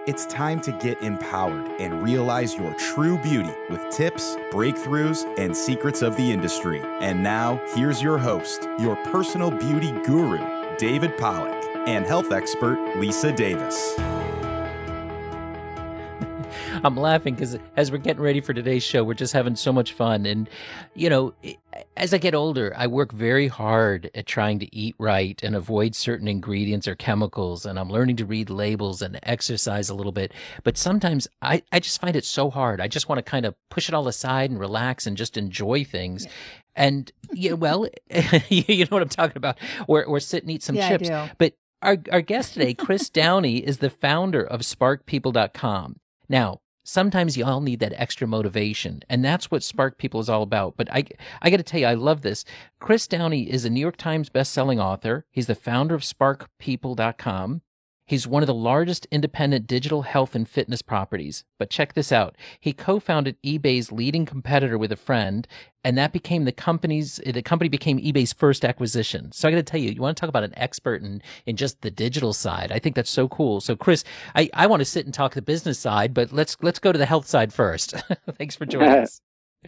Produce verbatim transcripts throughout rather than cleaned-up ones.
It's time to get empowered and realize your true beauty with tips, breakthroughs, and secrets of the industry. And now, here's your host, your personal beauty guru, David Pollack, and health expert, Lisa Davis. I'm laughing because as we're getting ready for today's show, we're just having so much fun. And, you know, as I get older, I work very hard at trying to eat right and avoid certain ingredients or chemicals. And I'm learning to read labels and exercise a little bit. But sometimes I, I just find it so hard. I just want to kind of push it all aside and relax and just enjoy things. Yeah. And, yeah, well, you know what I'm talking about. Or, or sit and eat some yeah, chips. I do. But our, our guest today, Chris Downey, is the founder of spark people dot com. Now, sometimes you all need that extra motivation, and that's what Spark People is all about. But I, I got to tell you, I love this. Chris Downey is a New York Times best-selling author. He's the founder of spark people dot com. He's one of the largest independent digital health and fitness properties. But check this out. He co-founded eBay's leading competitor with a friend, and that became the company's, the company became eBay's first acquisition. So I got to tell you, you want to talk about an expert in, in just the digital side. I think that's so cool. So Chris, I, I want to sit and talk the business side, but let's, let's go to the health side first. Thanks for joining us.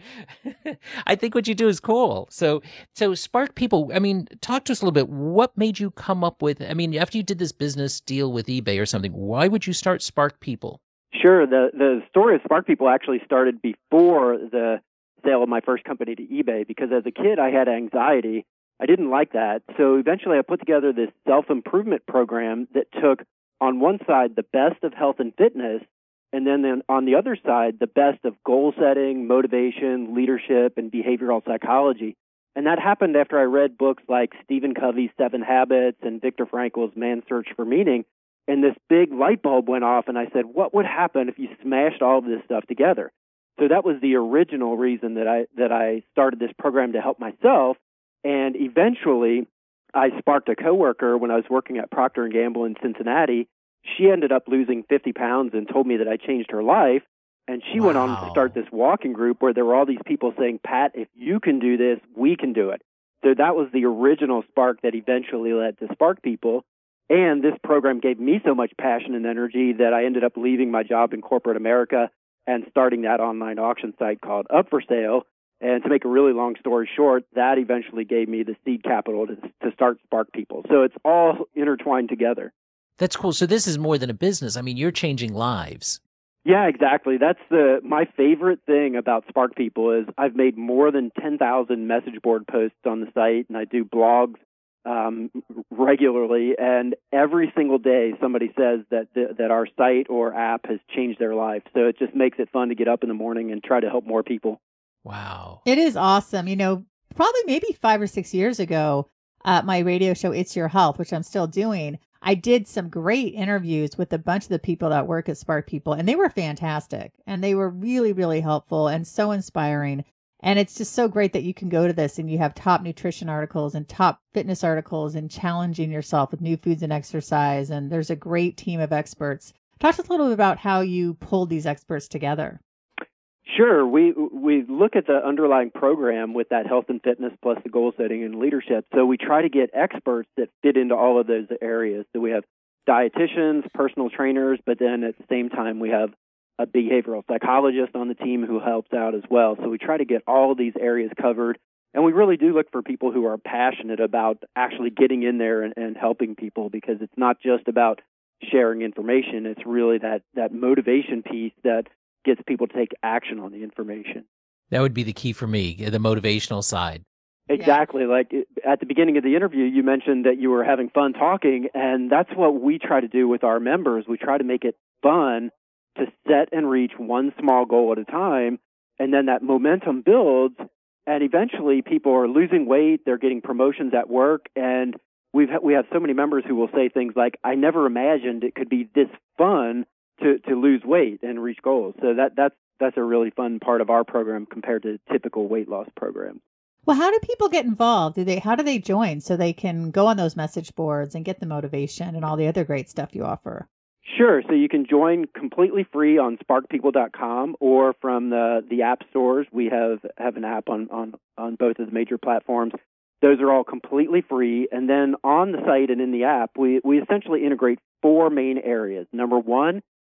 I think what you do is cool. So, so Spark People, I mean, talk to us a little bit. What made you come up with, I mean, after you did this business deal with eBay or something, why would you start Spark People? Sure. The the story of Spark People actually started before the sale of my first company to eBay, because as a kid, I had anxiety. I didn't like that. So eventually I put together this self-improvement program that took, on one side, the best of health and fitness, and then, then on the other side, the best of goal setting, motivation, leadership, and behavioral psychology. And that happened after I read books like Stephen Covey's Seven Habits and Viktor Frankl's Man's Search for Meaning. And this big light bulb went off, and I said, what would happen if you smashed all of this stuff together? So that was the original reason that I that I started this program to help myself. And eventually, I sparked a coworker when I was working at Procter and Gamble in Cincinnati. She ended up losing fifty pounds and told me that I changed her life. And she Wow. went on to start this walking group where there were all these people saying, Pat, if you can do this, we can do it. So that was the original spark that eventually led to Spark People. And this program gave me so much passion and energy that I ended up leaving my job in corporate America and starting that online auction site called Up for Sale. And to make a really long story short, that eventually gave me the seed capital to, to start Spark People. So it's all intertwined together. That's cool. So this is more than a business. I mean, you're changing lives. Yeah, exactly. That's the my favorite thing about Spark People is I've made more than ten thousand message board posts on the site, and I do blogs um, regularly. And every single day, somebody says that the, that our site or app has changed their life. So it just makes it fun to get up in the morning and try to help more people. Wow. It is awesome. You know, probably maybe five or six years ago, uh, my radio show, It's Your Health, which I'm still doing, I did some great interviews with a bunch of the people that work at Spark People, and they were fantastic. And they were really, really helpful and so inspiring. And it's just so great that you can go to this and you have top nutrition articles and top fitness articles and challenging yourself with new foods and exercise. And there's a great team of experts. Talk to us a little bit about how you pulled these experts together. Sure. We we look at the underlying program with that health and fitness plus the goal setting and leadership. So we try to get experts that fit into all of those areas. So we have dietitians, personal trainers, but then at the same time we have a behavioral psychologist on the team who helps out as well. So we try to get all of these areas covered. And we really do look for people who are passionate about actually getting in there and, and helping people, because it's not just about sharing information. It's really that, that motivation piece that gets people to take action on the information. That would be the key for me, the motivational side. Exactly. Yeah. Like at the beginning of the interview, you mentioned that you were having fun talking, and that's what we try to do with our members. We try to make it fun to set and reach one small goal at a time, and then that momentum builds, and eventually people are losing weight, they're getting promotions at work, and we've we have so many members who will say things like, I never imagined it could be this fun to, to lose weight and reach goals. So that that's that's a really fun part of our program compared to typical weight loss programs. Well, how do people get involved? Do they how do they join so they can go on those message boards and get the motivation and all the other great stuff you offer? Sure. So you can join completely free on spark people dot com or from the, the app stores. We have, have an app on, on, on both of the major platforms. Those are all completely free. And then on the site and in the app, we, we essentially integrate four main areas. Number one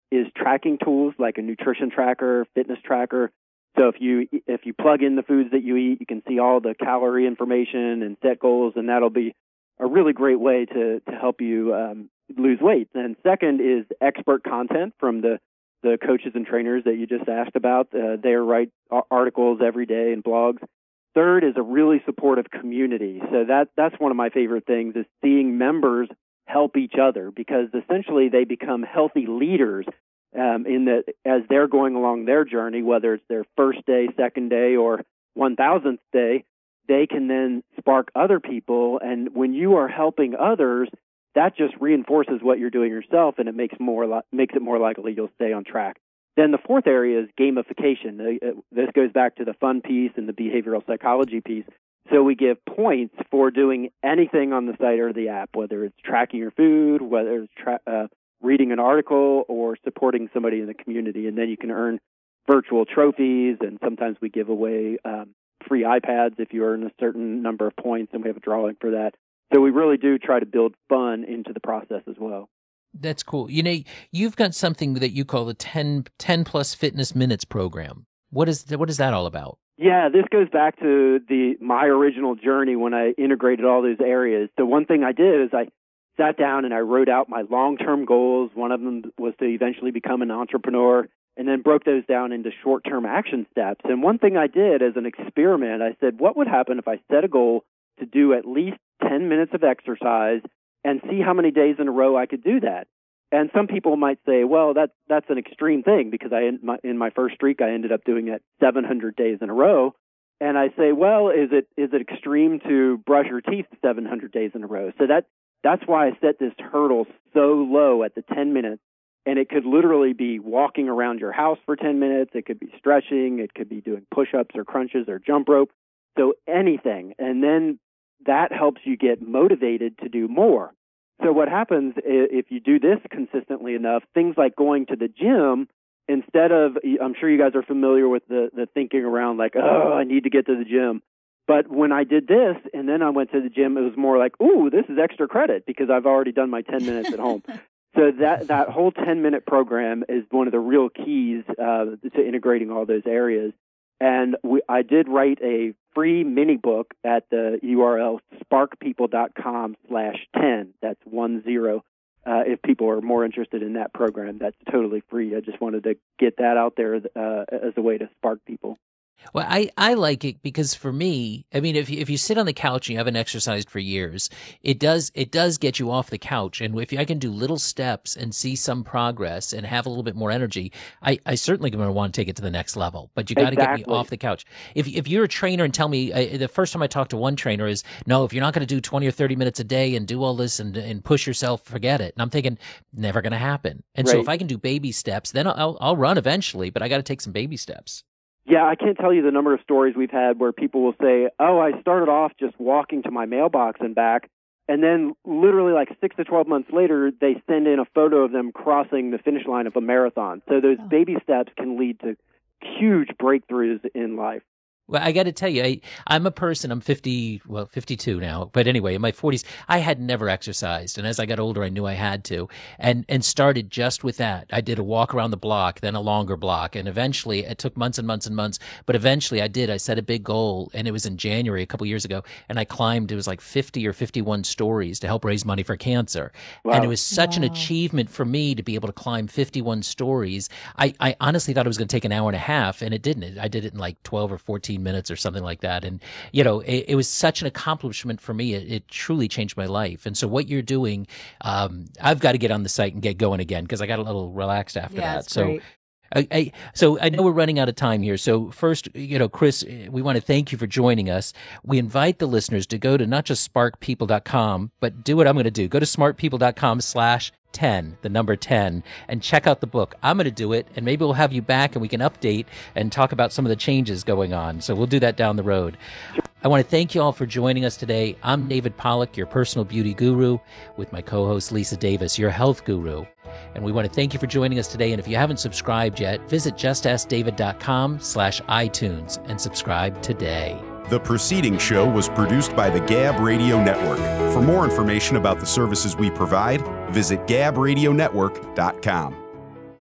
is tracking tools like a nutrition tracker, fitness tracker. So if you if you plug in the foods that you eat, you can see all the calorie information and set goals, and that'll be a really great way to to help you um, lose weight. And second is expert content from the the coaches and trainers that you just asked about. Uh, they write articles every day and blogs. Third is a really supportive community. So that that's one of my favorite things is seeing members help each other, because essentially they become healthy leaders um, in that as they're going along their journey, whether it's their first day, second day, or one thousandth day, they can then spark other people. And when you are helping others, that just reinforces what you're doing yourself, and it makes more li- makes it more likely you'll stay on track. Then the fourth area is gamification. Uh, This goes back to the fun piece and the behavioral psychology piece. So we give points for doing anything on the site or the app, whether it's tracking your food, whether it's tra- uh, reading an article, or supporting somebody in the community. And then you can earn virtual trophies, and sometimes we give away um, free iPads if you earn a certain number of points, and we have a drawing for that. So we really do try to build fun into the process as well. That's cool. You know, you've got something that you call the ten, ten plus fitness minutes program. What is what is that all about? Yeah, this goes back to the my original journey when I integrated all those areas. So one thing I did is I sat down and I wrote out my long-term goals. One of them was to eventually become an entrepreneur, and then broke those down into short-term action steps. And one thing I did as an experiment, I said, what would happen if I set a goal to do at least ten minutes of exercise and see how many days in a row I could do that? And some people might say, well, that, that's an extreme thing, because I in my, in my first streak, I ended up doing it seven hundred days in a row. And I say, well, is it is it extreme to brush your teeth seven hundred days in a row? So that that's why I set this hurdle so low at the ten minutes. And it could literally be walking around your house for ten minutes. It could be stretching. It could be doing push-ups or crunches or jump rope. So anything. And then that helps you get motivated to do more. So what happens if you do this consistently enough, things like going to the gym, instead of, I'm sure you guys are familiar with the, the thinking around like, oh, I need to get to the gym. But when I did this and then I went to the gym, it was more like, ooh, this is extra credit because I've already done my ten minutes at home. So that, that whole ten-minute program is one of the real keys uh, to integrating all those areas. And we, I did write a free mini book at the U R L sparkpeople.com slash 10. That's one zero. Uh, if people are more interested in that program, that's totally free. I just wanted to get that out there uh, as a way to spark people. Well, I, I like it because for me, I mean, if you, if you sit on the couch and you haven't exercised for years, it does it does get you off the couch. And if I can do little steps and see some progress and have a little bit more energy, I, I certainly going to want to take it to the next level. But you got to exactly. get me off the couch. If if you're a trainer and tell me, uh, the first time I talked to one trainer is, no, if you're not going to do twenty or thirty minutes a day and do all this and and push yourself, forget it. And I'm thinking, never going to happen. And right. So if I can do baby steps, then I'll I'll run eventually, but I got to take some baby steps. Yeah, I can't tell you the number of stories we've had where people will say, oh, I started off just walking to my mailbox and back, and then literally like six to twelve months later, they send in a photo of them crossing the finish line of a marathon. So those oh. baby steps can lead to huge breakthroughs in life. Well, I got to tell you, I, I'm a person, I'm fifty, well, fifty-two now, but anyway, in my forties, I had never exercised. And as I got older, I knew I had to, and, and started just with that. I did a walk around the block, then a longer block. And eventually it took months and months and months, but eventually I did, I set a big goal, and it was in January, a couple years ago. And I climbed, it was like fifty or fifty-one stories to help raise money for cancer. Wow. And it was such wow. an achievement for me to be able to climb fifty-one stories. I, I honestly thought it was going to take an hour and a half, and it didn't. I did it in like twelve or fourteen minutes or something like that. And, you know, it, it was such an accomplishment for me. It, it truly changed my life. And so what you're doing, um, I've got to get on the site and get going again because I got a little relaxed after yeah, that. So, great. I, I, so I know we're running out of time here. So first, you know, Chris, we want to thank you for joining us. We invite the listeners to go to not just spark people dot com, but do what I'm going to do. Go to smartpeople.com slash ten, the number ten, and check out the book. I'm going to do it, and maybe we'll have you back and we can update and talk about some of the changes going on. So we'll do that down the road. I want to thank you all for joining us today. I'm David Pollack, your personal beauty guru, with my co-host Lisa Davis, your health guru. And we want to thank you for joining us today. And if you haven't subscribed yet, visit justaskdavid.com slash iTunes and subscribe today. The preceding show was produced by the Gab Radio Network. For more information about the services we provide, visit gab radio network dot com.